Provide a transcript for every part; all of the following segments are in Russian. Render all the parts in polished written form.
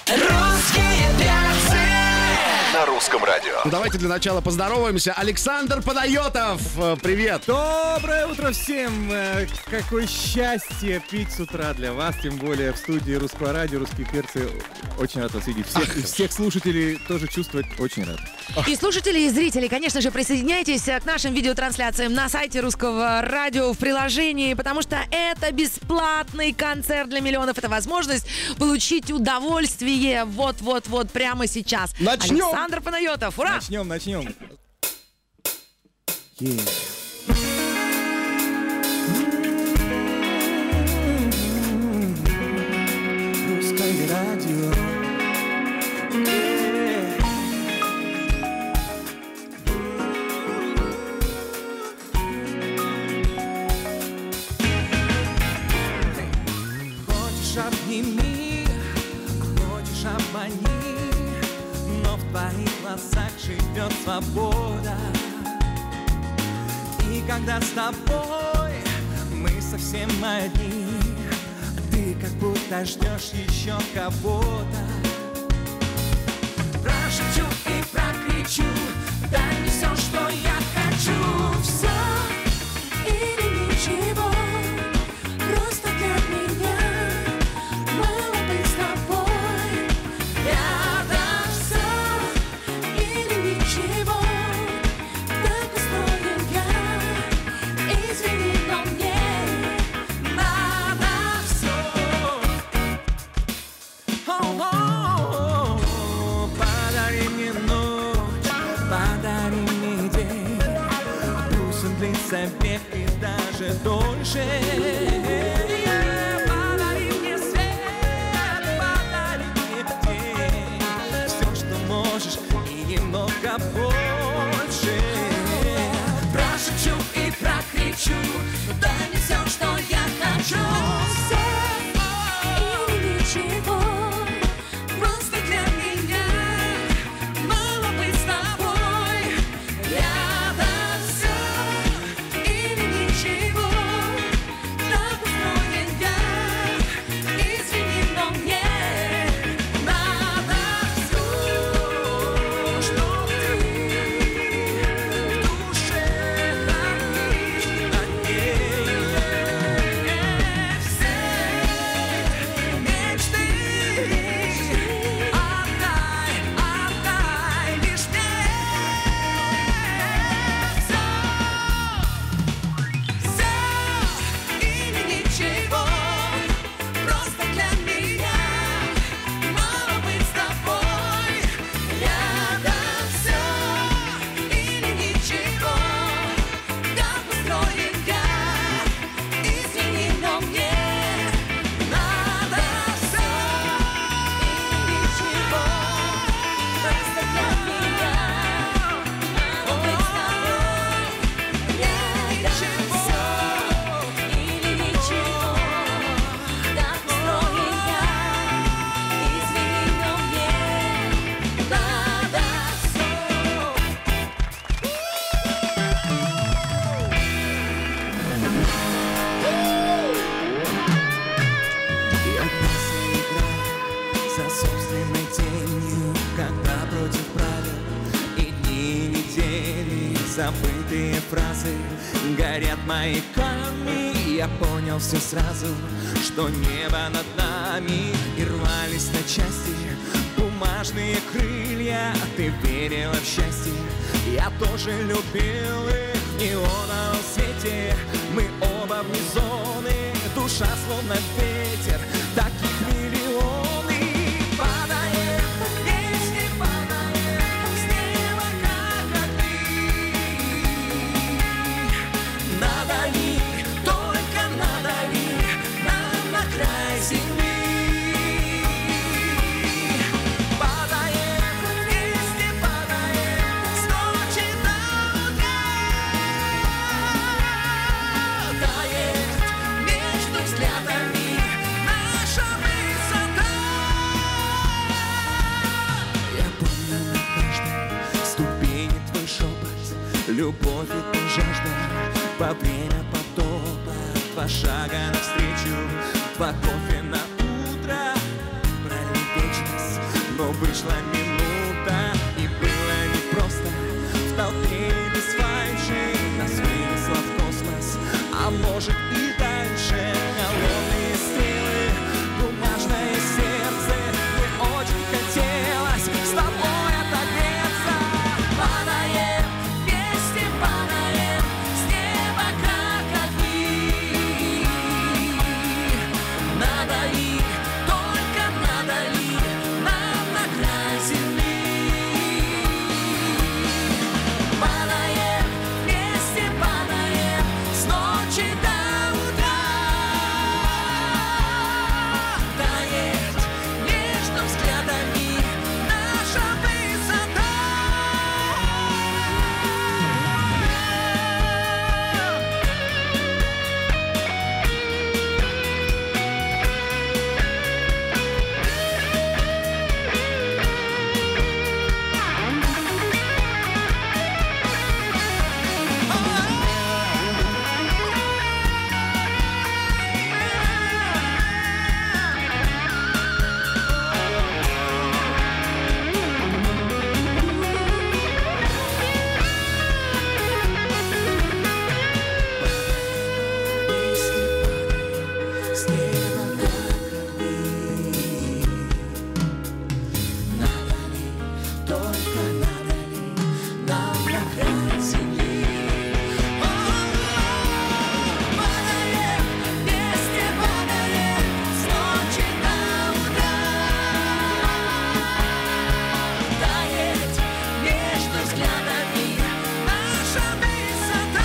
Русские перцы На русском радио. Давайте для начала поздороваемся. Александр Панайотов, привет. Доброе утро всем! Какое счастье пить с утра для вас, тем более в студии Русского радио, Русские перцы. Очень рад вас видеть. Всех слушателей тоже чувствовать очень рад. И слушатели, и зрители, конечно же, присоединяйтесь к нашим видеотрансляциям на сайте Русского радио, в приложении, потому что это бесплатный концерт для миллионов. Это возможность получить удовольствие вот-вот-вот прямо сейчас. Начнем. Александр Панайотов, ура! Начнем. Русское радио. Хочешь обними, хочешь обмани, но в твоих глазах живет свобода. И когда с тобой мы совсем одни, ты как будто ждешь еще кого-то. Прошепчу и прокричу, дай мне все, что я хочу. Все или ничего, просто для меня мало быть с тобой. Рядом все или ничего, так устроен я. Извини, но мне надо все. Подари мне ночь, подари мне день, пусть он длится век и даже дольше. Подари мне свет, подари мне день, все, что можешь, и немного больше. Прошепчу и прокричу, дай мне все, что я хочу. все или ничего, просто для меня мало быть с тобой. Рядом все или ничего, так устроен я. Извини, но мне надо все, что ты в душе хранишь на ней. Все мечты отдай лишь мне. Все или ничего, просто для меня мало быть с тобой. Рядом все или ничего, как устроен я. Извини, но мне надо все или ничего, просто для меня мало быть с тобой. Рядом все или ничего, как устроен я. Извини, но мне надо все. Я пьяный играю за собственной тенью, когда против правил и дни, и недели, забытые фразы горят маяками. Я понял все сразу, что небо над нами, и рвались на части бумажные крылья. Ты верила в счастье, я тоже любил их в неоновом свете. Мы оба вне зоны, душа словно ветер, таких миллионы. Падает песни, падает с неба, как огни. Надави, только надави нам на край земли. Падает песни, падает с ночи до утра. Тает между взглядами наша высота. Я помню на каждой ступени твой шепот, любовь это жажда во время потопа. Два шага навстречу, два кофе на утро, пролить вечность. но вышла минута, и было непросто в толпе без фальши. Нас вынесло в космос, а может и дальше. Голодные стрелы, бумажное сердце, мне очень хотелось с тобой отогреться. Падаем, вместе падаем, с неба как огни. Надо ли, только надо ли нам на край земли? Падаем, вместе падаем, с ночи до утра. Тает между взглядами наша высота. С неба как огни. Надо ли, только надо ли нам на край земли? Падаем, вместе падаем, с ночи до утра. Тает между взглядами наша высота.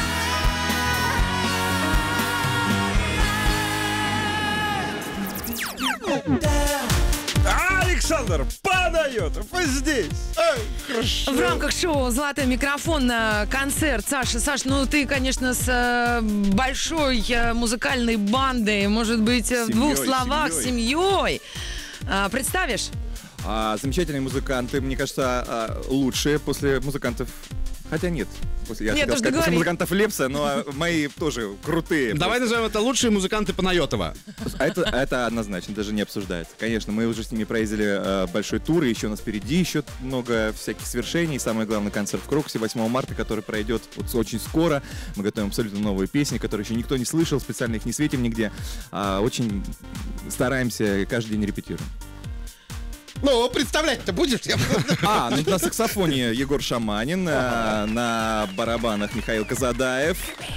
Александр Панайотов здесь. В рамках шоу «Золотой микрофон» концерт. Саш, ну ты, конечно, с большой музыкальной бандой, может быть, в двух словах, с семьей. Представишь? Замечательные музыканты, мне кажется, лучшие после музыкантов. Хотя нет. Я Нет, хотел уж сказать, после договори. музыкантов Лепса, но мои тоже крутые. Давай назовем это лучшие музыканты Панайотова. Это однозначно, даже не обсуждается. Конечно, мы уже с ними проездили большой тур, и еще у нас впереди еще много всяких свершений. Самый главный концерт в Крокусе 8 марта, который пройдет вот очень скоро. Мы готовим абсолютно новые песни, которые еще никто не слышал, специально их не светим нигде. Очень стараемся, каждый день репетируем. Ну, представлять-то будешь? На саксофоне Егор Шаманин, на барабанах Михаил Казадаев,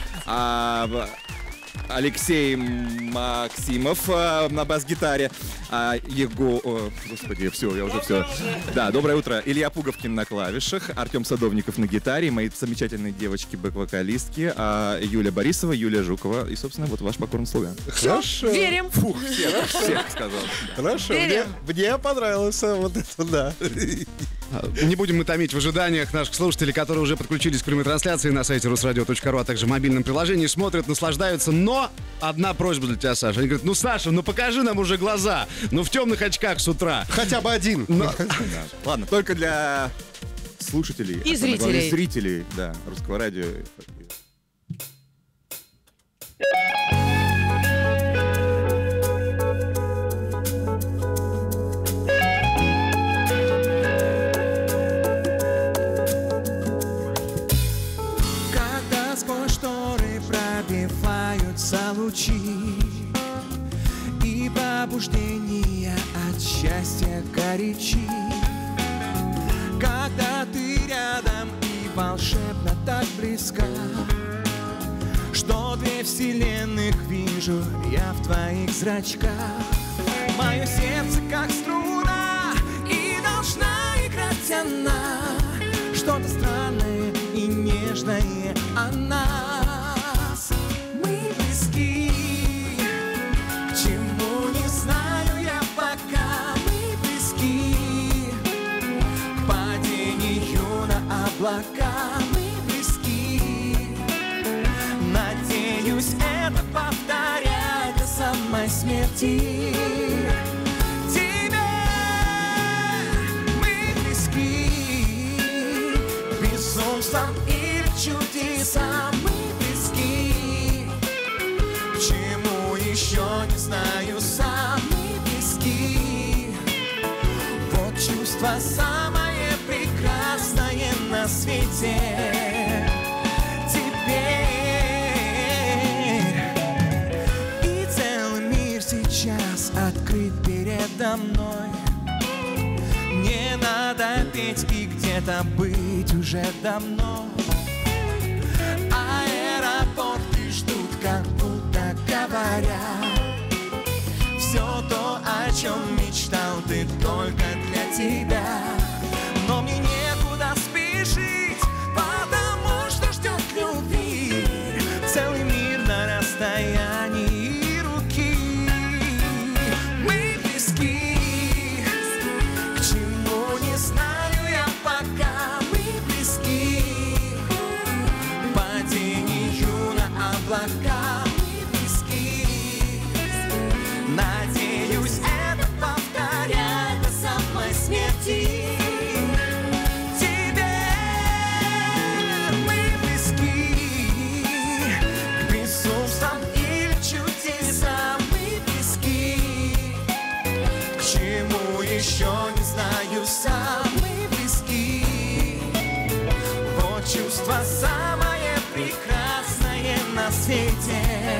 Алексей Максимов на бас-гитаре, господи, все, я уже все. Да, доброе утро. Илья Пуговкин на клавишах, Артем Садовников на гитаре, мои замечательные девочки бэк-вокалистки, Юля Борисова, Юлия Жукова и, собственно, вот ваш покорный слуга. Хорошо. Верим. Фух, всех сказал. Хорошо. Верим. Мне понравилось вот это, да. Не будем мы томить в ожиданиях наших слушателей, которые уже подключились к прямой трансляции на сайте rusradio.ru, а также в мобильном приложении, смотрят, наслаждаются. Но одна просьба для тебя, Саша. Они говорят, ну, Саша, ну покажи нам уже глаза. Ну, в темных очках с утра. Хотя бы один. Ладно, только для слушателей. И а самое главное, зрителей. зрителей, да, русского радио. Когда сквозь шторы пробиваются лучи, и пробуждение от счастья горячи. Когда ты рядом и волшебно так близка, что две вселенных вижу я в твоих зрачках. Мое сердце как струна, и должна играть она. Что-то странное и нежное о нас. Мы близки, к чему не знаю я пока. Мы близки, к падению на облака. Мы близки, надеюсь это повторять до самой смерти. Тебе мы близки, безумством и чудесам мы близки. К чему еще не знаю сам, мы близки. Вот чувство чувство самое прекрасное на свете. Теперь и целый мир сейчас открыт передо мной. Не надо петь и где-то быть уже давно. Аэропорты ждут, как будто говоря: все то, о чем мечтал ты, только для тебя. Но мне некуда спешить, потому что ждет любви целый мир на расстоянии руки. Мы близки, к чему не знаю я пока. Мы близки к падению на облака. Мы близки, надеюсь, это повторять до самой смерти. Тебе мы близки к безумствам или чудесам. Мы близки к чему еще не знаю сам. Мы близки, вот чувство самое прекрасное на свете.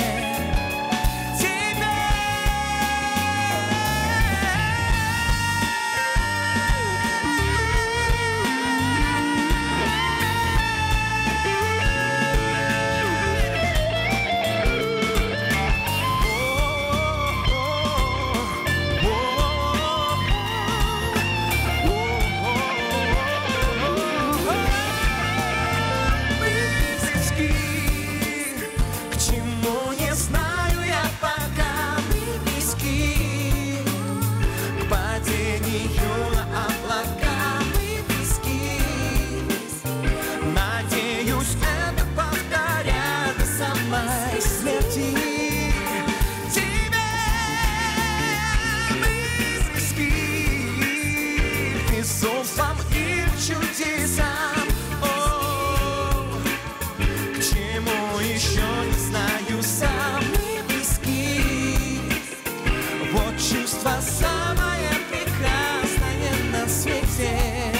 Самое прекрасное на свете.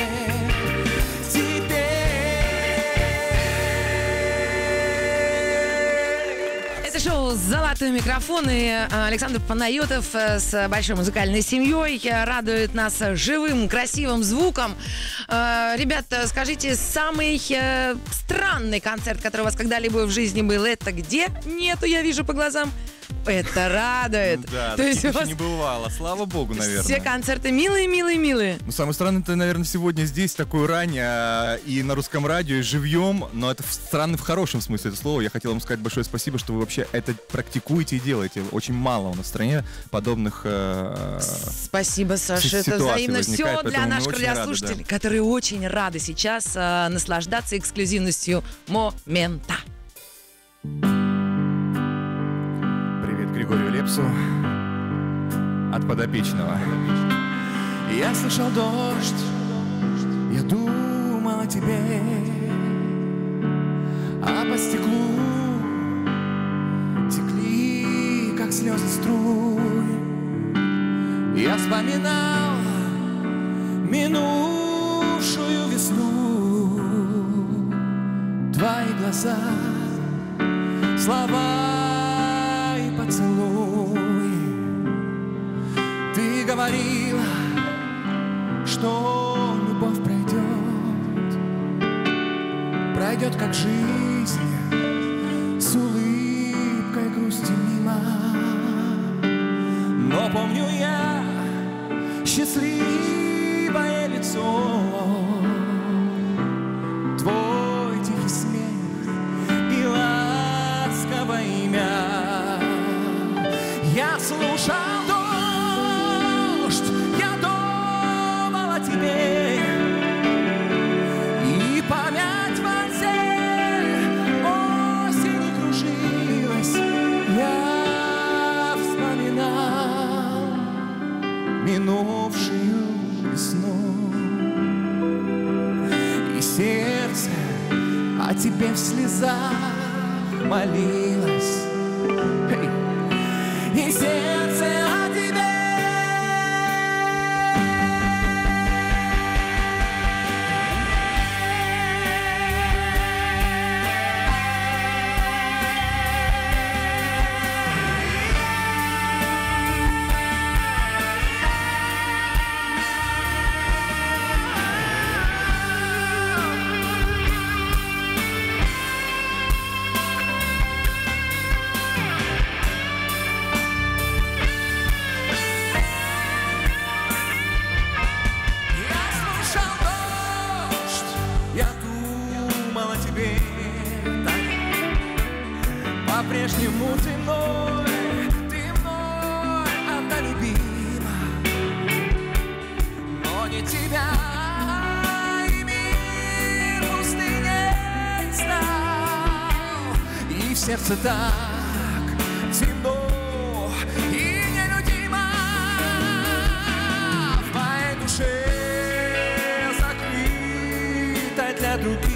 Это шоу «Золотые микрофоны». Александр Панайотов с большой музыкальной семьей радует нас живым, красивым звуком. Ребята, скажите, самый странный концерт, который у вас когда-либо в жизни был, это где? Нету, я вижу по глазам. Это радует. Да, то есть у еще вас не бывало. Слава богу, наверное. все концерты милые, милые, милые. Ну, самое странное, это, наверное, сегодня здесь, такое ранее, и на русском радио, и живьем, но это странно в хорошем смысле этого слова. Я хотел вам сказать большое спасибо, что вы вообще это практикуете и делаете. Очень мало у нас в стране подобных Спасибо, Саша. Это ситуаций взаимно. Все возникает, для поэтому мы наших очень рады, радиослушателей, да. которые очень рады сейчас наслаждаться эксклюзивностью момента. Привет Григорию Лепсу от подопечного. Я слышал дождь, я думал о тебе, а по стеклу текли, как слезы струй. Я вспоминал минувшую весну, твои глаза, слова и поцелуй. Ты говорила, что любовь пройдет как жизнь, с улыбкой грусти мимо. Но помню я счастливое лицо, твой тихий смех и ласковое имя. Я слушал дождь, я думал о тебе, и память в озере осени кружилась. Я вспоминал минувшую весну, и сердце о тебе в слезах молилось. И сердце о тебе ты мной, она любима, но не тебя, и мир пустыней стал, и в сердце так темно и нелюдимо, в моей душе закрыта для других.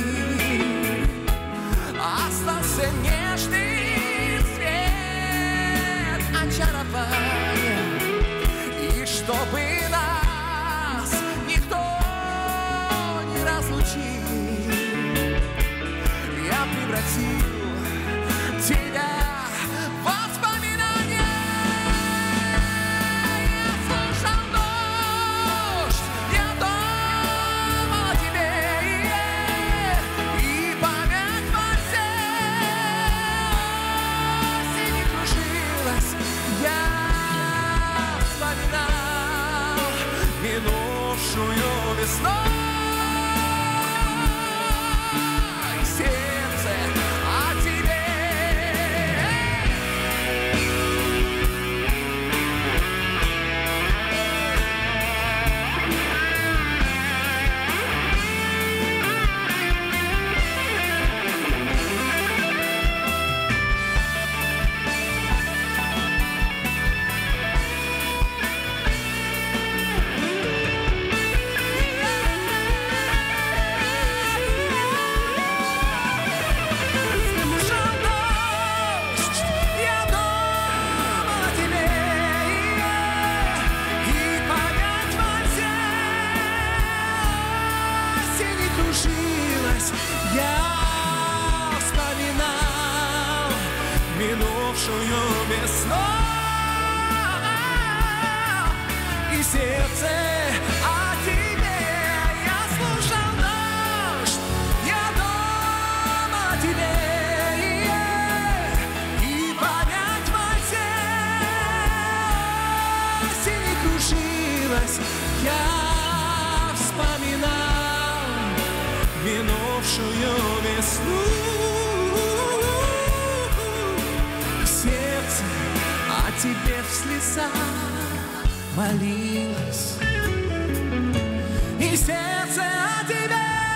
Остался нежный цвет очарования, и чтобы нас никто не разлучил, я превратил тебя в воспоминания. Я слышал дождь, я думал о тебе, и память во сердце не кружилась. Я вспоминал минувшую весну, и сердце о тебе. Минувшую весну, и сердце о тебе. Я слушал дождь, я думал о тебе, и память во сердце не кружилась. Я вспоминал минувшую весну. Сердце о тебе в слезах молилось, и сердце о тебе.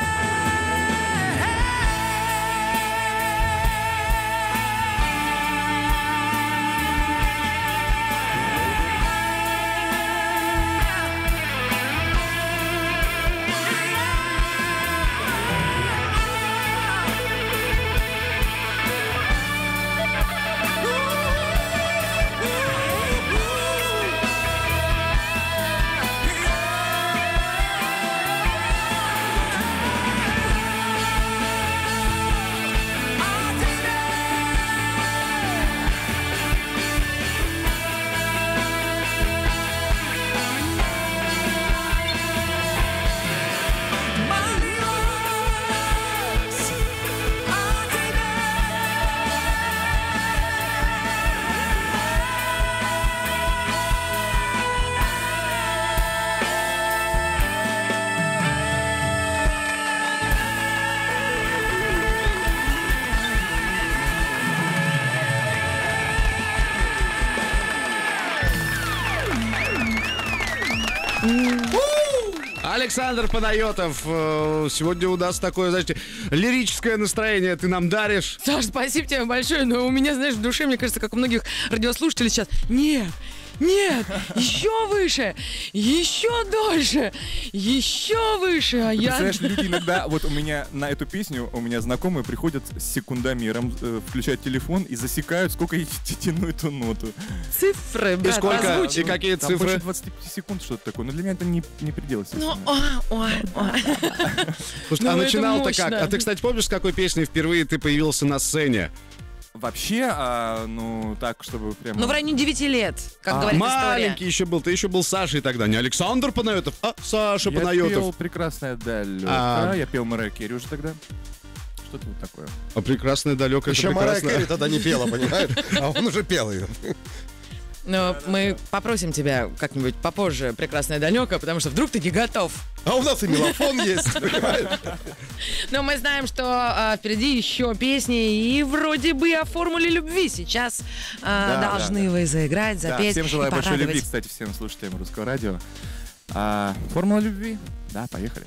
Александр Панайотов. Сегодня у нас такое, знаете, лирическое настроение ты нам даришь. Саш, спасибо тебе большое, но у меня, знаешь, в душе, мне кажется, как у многих радиослушателей сейчас, нет, еще выше, еще дольше, еще выше, а я... Представляешь, люди иногда, вот у меня на эту песню, у меня знакомые приходят с секундомером, включают телефон и засекают, сколько я тяну эту ноту. Цифры, И брат, сколько? озвучь. И какие Там больше цифры? 25 секунд что-то такое, но для меня это не предел, естественно. Ну, Слушай, Ну, а это начинал-то мощно. как? А ты, кстати, помнишь, с какой песней впервые ты появился на сцене? Вообще, ну, так, чтобы прям... Ну, в районе 9 лет, как говорит Маленький история. еще был, ты еще был Сашей тогда, не Александр Панайотов, а Саша Я Панайотов. пел «Прекрасная далека», я пел Мэрайю Керри уже тогда. Что-то вот такое. А прекрасная далекая, Еще Марайя Керри тогда не пела, понимаешь? А он уже пел ее. Но мы попросим тебя как-нибудь попозже, прекрасная Данёка, потому что вдруг ты не готов. А у нас и мелофон есть, понимаешь? Но мы знаем, что впереди еще песни, и вроде бы о формуле любви сейчас должны вы заиграть, Да, запеть всем и желаю большой порадовать. любви, кстати, всем слушателям Русского радио. Формула любви? Да, поехали.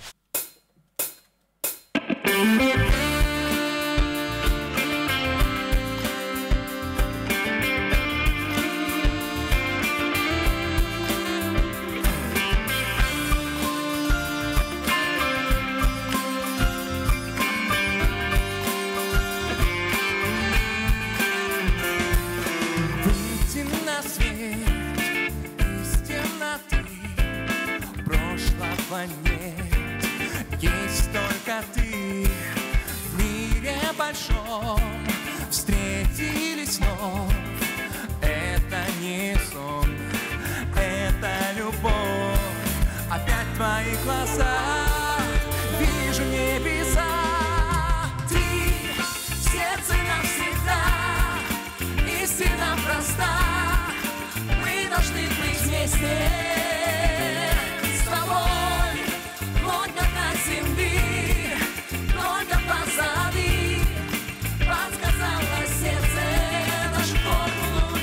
Выйти на свет из темноты, прошлого нет, есть только ты. В мире большом встретились вновь. Это не сон, это любовь. Опять в твоих глазах вижу небеса. Ты в сердце навсегда. Истина проста, мы должны быть вместе с тобой. Хоть на край земли, только позови. Подсказало сердце нашу формулу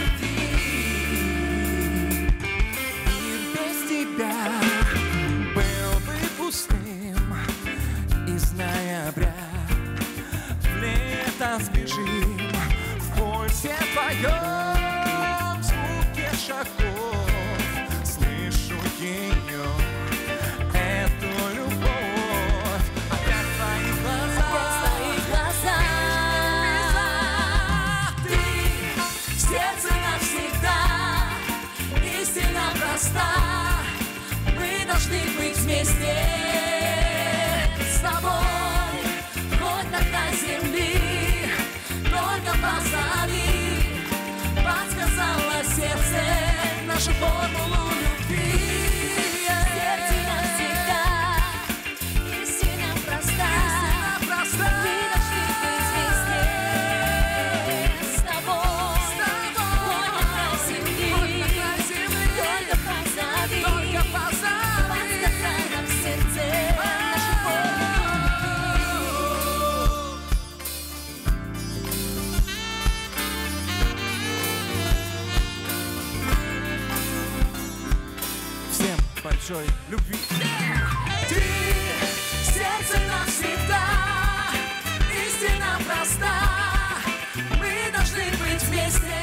любви. Мир без тебя был бы пустым. Из ноября в лето сбежим. Все твоем звуке шагов слышу ее, эту любовь. Опять в твоих глазах, ты в сердце навсегда. Истина проста, мы должны быть вместе с тобой. Хоть на край земли, только позови. Подсказало сердце нашу формулу любви. Сердце навсегда, истина проста. Мы должны быть вместе с тобой. Хоть на край земли, только позови. Подсказало сердце нашу формулу любви. Всем большой любви. Ты в сердце навсегда. Истина проста. Мы должны быть вместе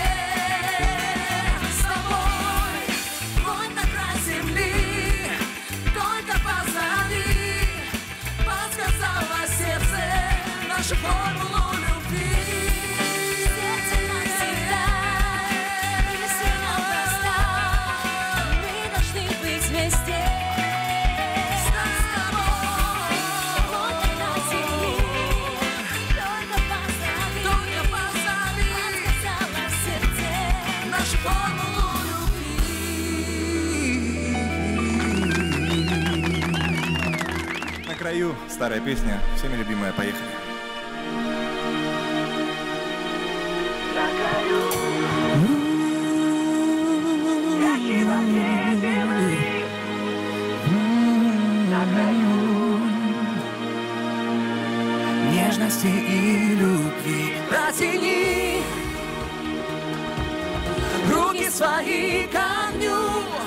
с тобой. Хоть на край земли, только позови. Подсказало сердце нашу формулу любви. Сердце навсегда, истина проста. Мы должны быть вместе с тобой. Вот на земле, только позови. Подсказало сердце Нашу формулу любви. На краю старая песня, всеми любимая, поехали. Нежности и любви протяни руки свои ко огню.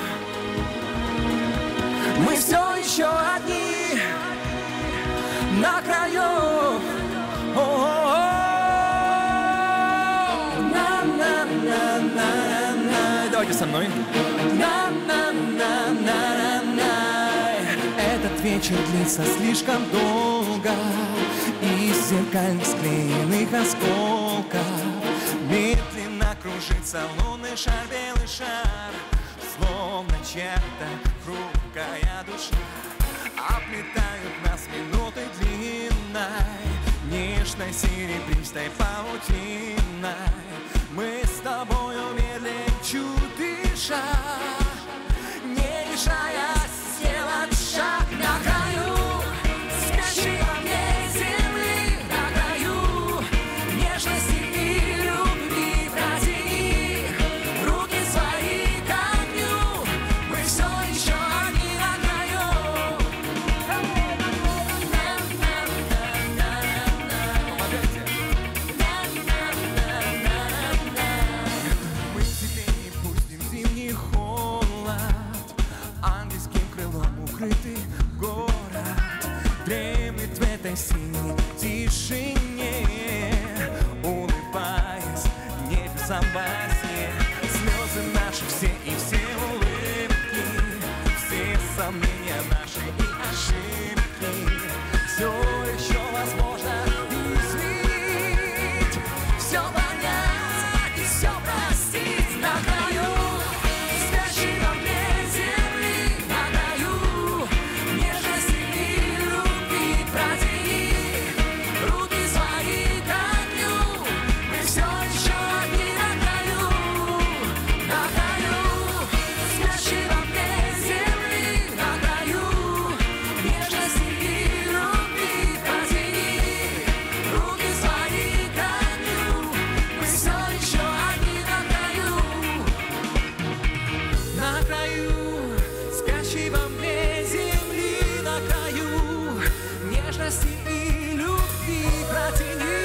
Мы все еще одни на краю. На-на-на-на-на. Давайте со мной. На-на-на-на-на-на. Этот вечер длится слишком долго. Из зеркальных склеенных осколков медленно кружится лунный шар, белый шар. Словно чья-то хрупкая душа оплетают нас минутой длинной, нежной серебристой паутиной. Мы с тобою медленно чуть дыша, не решаясь сделать шаг на краю. Скачи во мне земли на краю, нежности и любви протяни руки свои закрытый город дремлет в этой синей тишине, улыбаясь небесам во сне. Слезы наши все и все улыбки, все сомнения наши и ошибки, все еще возможно изменить, все понять и все простить. На краю спящей во мне земли, на краю нежности и любви протяни руки свои к огню. Мы все еще одни на краю спящей во мне земли, на краю нежности и любви протяни руки свои к огню. Мы все еще одни на краю спящей во мне земли, на краю нежности и любви протяни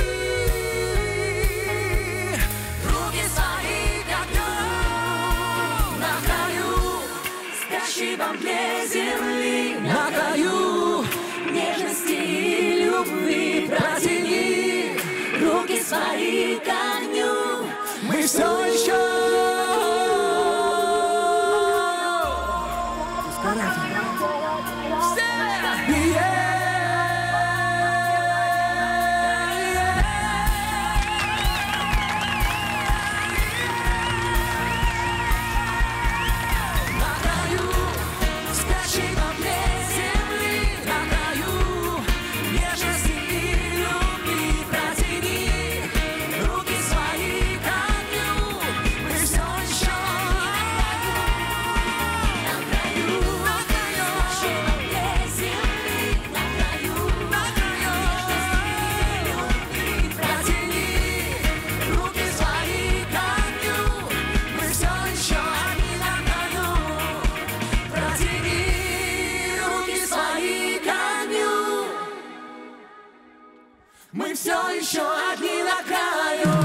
руки свои к огню. На краю спящей во мне земли, на краю нежности и любви протяни руки свои к огню. Мы все еще мы все еще одни на краю.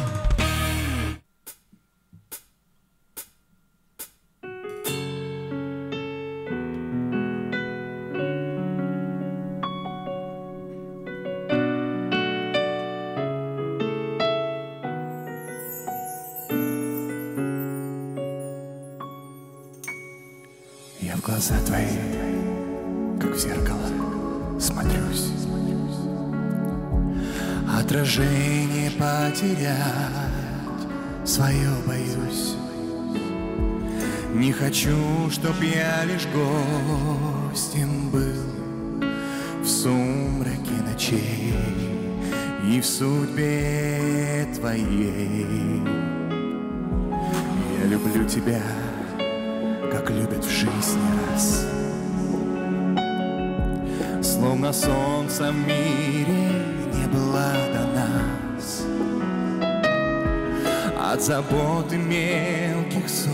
Я в глаза твои, как в зеркало, смотрюсь. Отражение потерять свое боюсь. Не хочу, чтоб я лишь гостем был в сумраке ночей и в судьбе твоей. Я люблю тебя, как любят в жизни раз, словно солнце в мире не было до нас. От заботы мелких ссор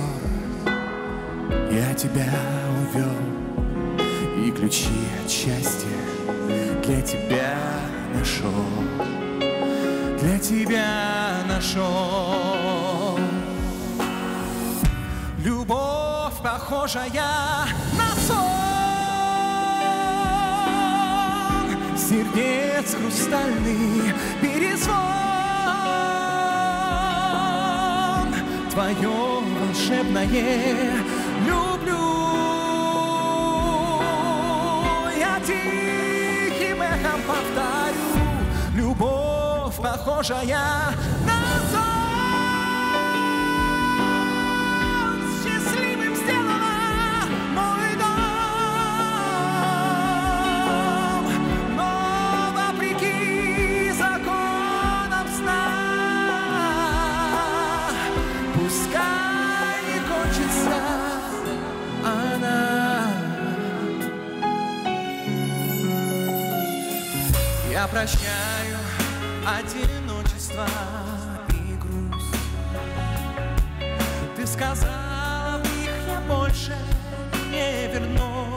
я тебя увел, и ключи от счастья для тебя нашел, для тебя нашел. Любовь, похожая на сон, сердец хрустальный перезвон, твое волшебное люблю. Я тихим эхом повторю, любовь, похожая на сон. Я прощаю одиночество и грусть. Ты сказала, в них я больше не вернусь.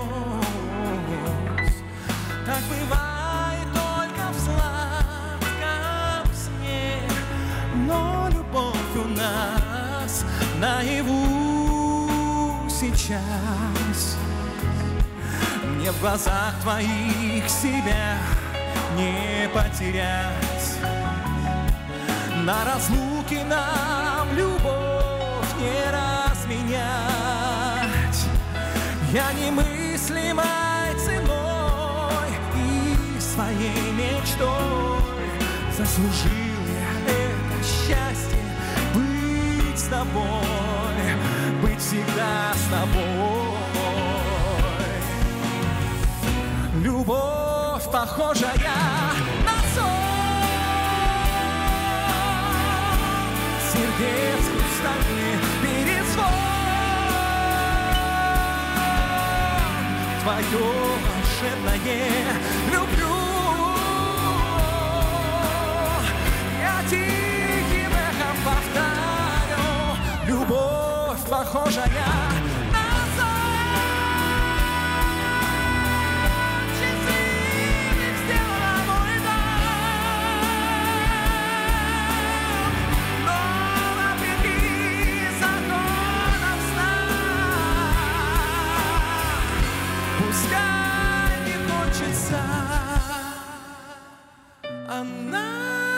Так бывает только в сладком сне, но любовь у нас наяву сейчас. мне в глазах твоих себя не потерять. На разлуке нам любовь не разменять. Я немыслимой ценой и своей мечтой заслужил я это счастье быть с тобой, быть всегда с тобой. Любовь, похожая на сон, сердец хрустальный перезвон, твое волшебное люблю. Я тихим эхом повторю, любовь, похожая на сон, счастливым сделала мой дом, но вопреки законам сна, пускай не кончится она.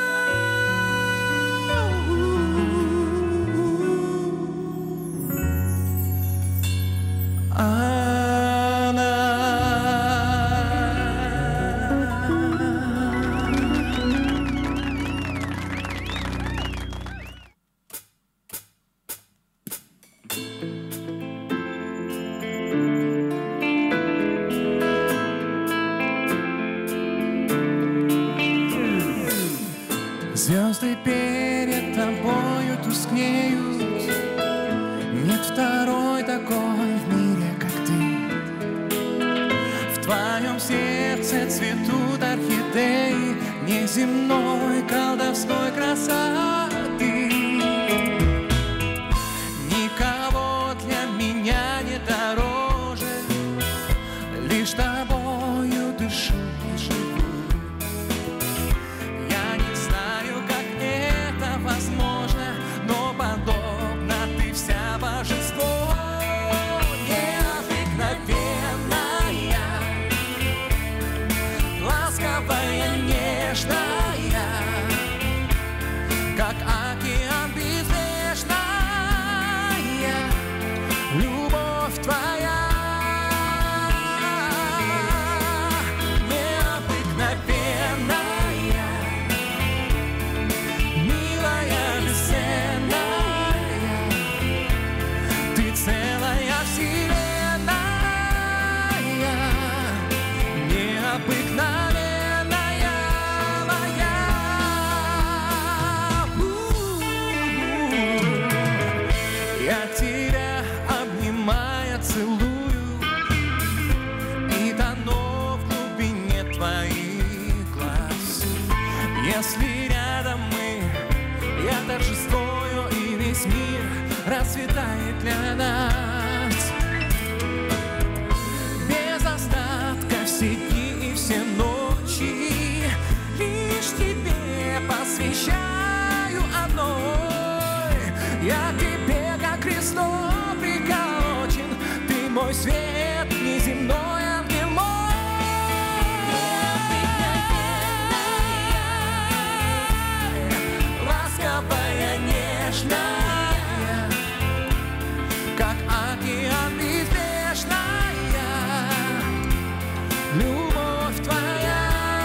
Звезды перед тобою тускнеют, нет второй такой в мире, как ты. В твоем сердце цветут орхидеи неземной колдовской красоты. Никого для меня не дороже, лишь тобою дышу и живу. Возможно, но подобно ты вся божество, необыкновенная, ласковая, нежная, как океан безбрежная, любовь твоя. Целая вселенная, необыкновенная моя. Я тебя обнимая целую и тону в глубине твоих глаз. Если рядом мы, я торжествую, и весь мир расцветает для нас. Без остатка все дни и все ночи лишь тебе посвящаю одной. Я к тебе как Христос приколочен, ты мой свет неземной, ангел мой. Ласковая, нежная, как океан безбрежная, любовь твоя.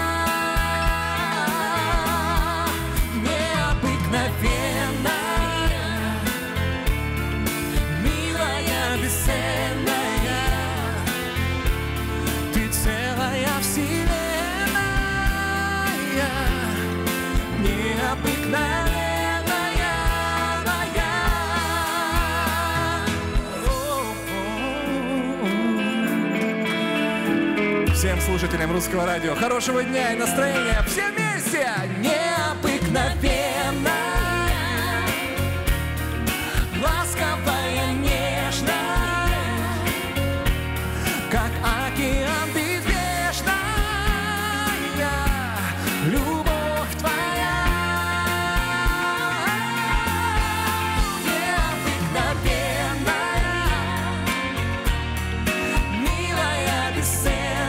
Необыкновенная, милая, бесценная, ты целая вселенная, необыкновенная. Всем слушателям Русского радио хорошего дня и настроения. Все вместе! Необыкновенная, ласковая, нежная, как океан безбрежная, любовь твоя. Необыкновенная, милая, бесценная,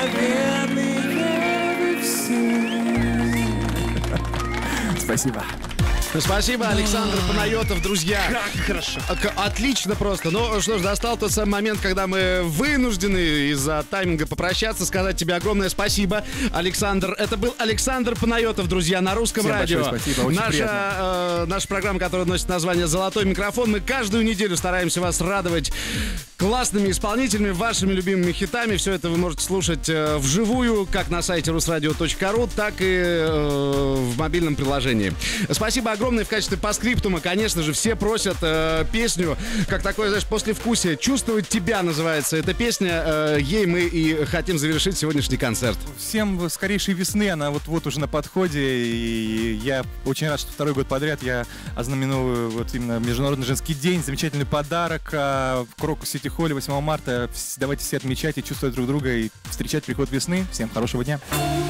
сокровенные все. Спасибо. Спасибо, Александр Панайотов, друзья. Как хорошо. Отлично просто. Ну что ж, настал тот самый момент, когда мы вынуждены из-за тайминга попрощаться, сказать тебе огромное спасибо, Александр. Это был Александр Панайотов, друзья, на Русском Всем радио. большое спасибо, очень приятно. Наша программа, которая носит название «Золотой микрофон». Мы каждую неделю стараемся вас радовать классными исполнителями, вашими любимыми хитами. Все это вы можете слушать вживую, как на сайте rusradio.ru, так и в мобильном приложении. Спасибо огромное в качестве постскриптума. Конечно же, все просят песню, как такое, знаешь, послевкусие. «Чувствовать тебя» называется эта песня. Ей мы и хотим завершить сегодняшний концерт. Всем скорейшей весны, она вот уже на подходе, и я очень рад, что второй год подряд я ознаменовываю вот именно Международный женский день, замечательный подарок в Крокус Сити Холле 8 марта. Давайте все отмечать и чувствовать друг друга, и встречать приход весны. Всем хорошего дня.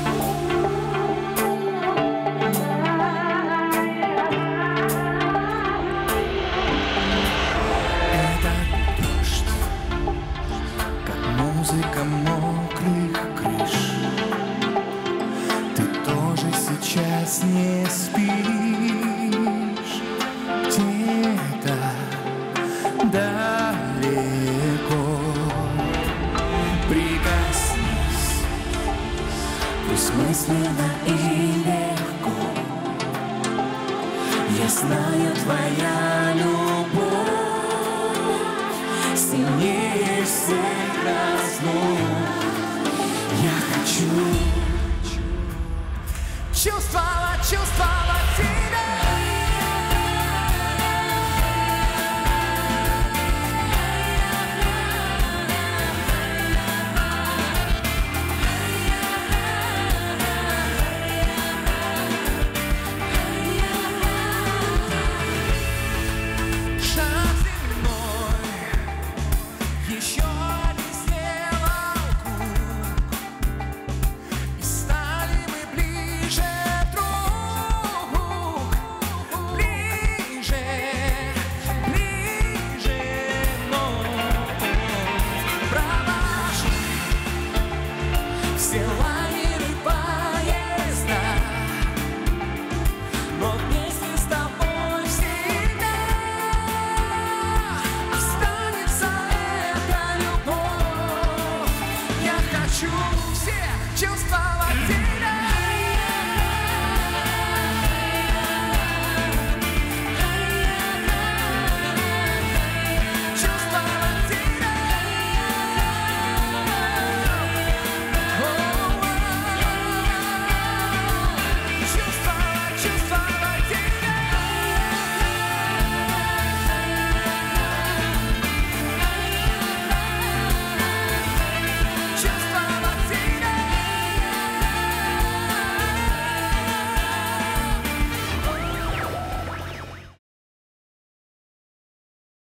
Музыка мокрых крыш. Ты тоже сейчас не спишь. Где-то далеко. Прикоснись, пусть мысленно и легко. Я знаю, твоя любовь сильнее всех разлук. Я хочу чувствовать